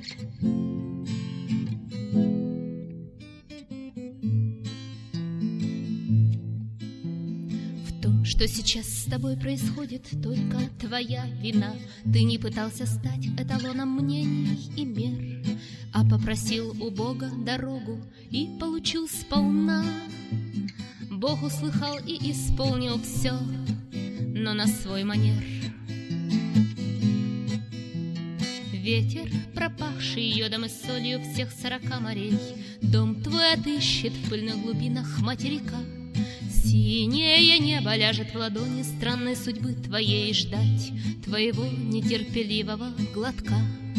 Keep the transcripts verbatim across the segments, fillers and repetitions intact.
Что сейчас с тобой происходит, только твоя вина. Ты не пытался стать эталоном мнений и мер, а попросил у Бога дорогу и получил сполна. Бог услыхал и исполнил все, но на свой манер. Ветер, пропахший йодом и солью всех сорока морей, дом твой отыщет в пыльных глубинах материка. Синее небо ляжет в ладони странной судьбы твоей, ждать твоего нетерпеливого глотка.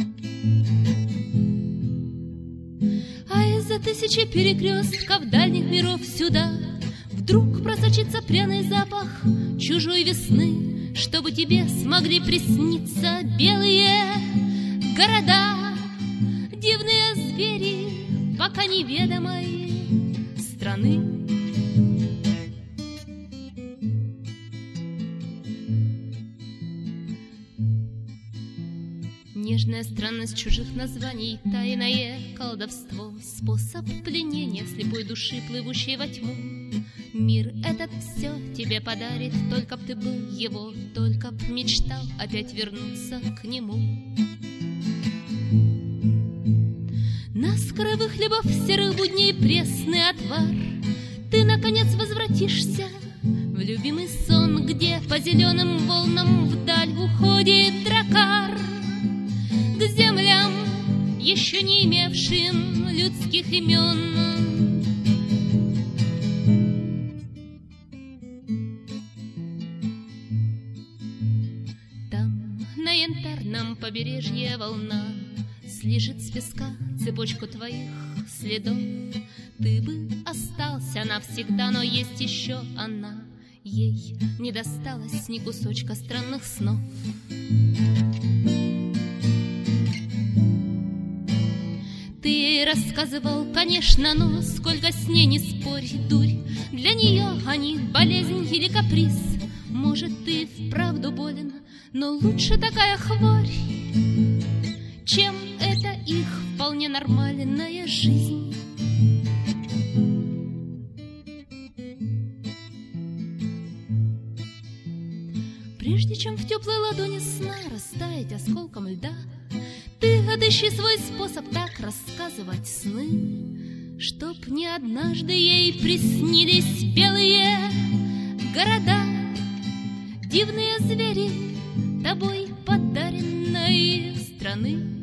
А из-за тысячи перекрестков дальних миров сюда вдруг просочится пряный запах чужой весны, чтобы тебе смогли присниться белые города, дивные звери пока неведомой страны. Нежная странность чужих названий, тайное колдовство, способ пленения слепой души, плывущей во тьму. Мир этот все тебе подарит, только б ты был его, только б мечтал опять вернуться к нему. Наскоро хлебов серых будней пресный отвар, ты, наконец, возвратишься в любимый сон, где по зеленым волнам вдаль уходит дракар. К землям, еще не имевшим людских имен. Там, на янтарном побережье, волна слижет с песка цепочку твоих следов. Ты бы остался навсегда, но есть еще она. Ей не досталось ни кусочка странных снов. Ты рассказывал, конечно, но сколько с ней не спорь, дурь. Для нее они болезнь или каприз. Может, ты вправду болен, но лучше такая хворь, чем это их вполне нормальная жизнь. Прежде чем в теплой ладони сна растаять осколком льда, ты отыщи свой способ так рассказывать сны, чтоб не однажды ей приснились белые города, дивные звери тобой подаренной страны.